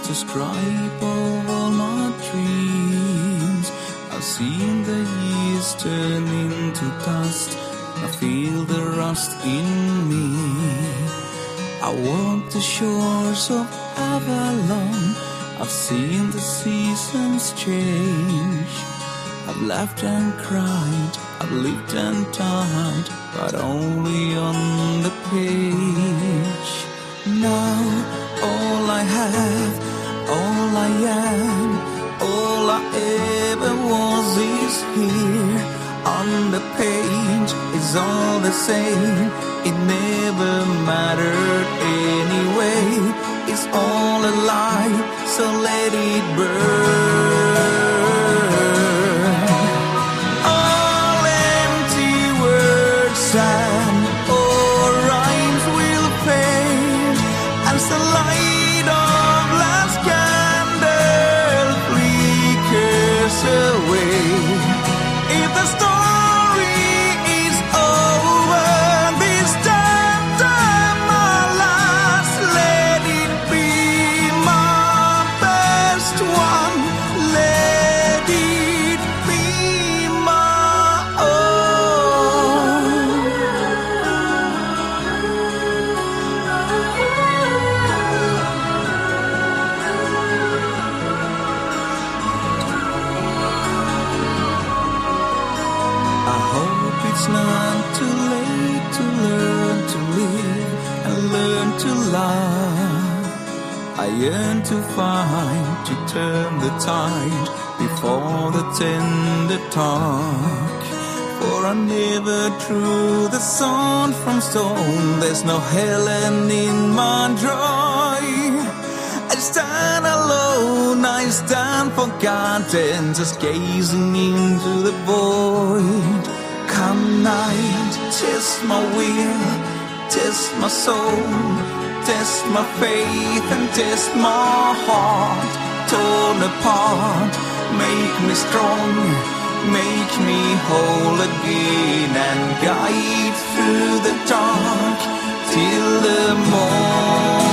describe all my dreams. I've seen the years turn into dust. I feel the rust in me. I walk the shores of Avalon. I've seen the seasons change. I've laughed and cried, I've lived and died, but only on the page. Now all I have, all I am, all I ever was is here. On the page is all the same. It never mattered anyway. It's all a lie, so let it burn. All empty words and all rhymes will fade as the light of last candle flickers away. If the story is over this time my last, let it be my best one. Let it be my own. I hope it's not too late to learn to live and learn to love. I yearn to find, to turn the tide before the tender talk. For I never drew the sun from stone. There's no Helen in my joy. I stand alone, I stand forgotten, just gazing into the void. Come night, test my will, test my soul, test my faith and test my heart. Torn apart, make me strong, make me whole again, and guide through the dark till the morn.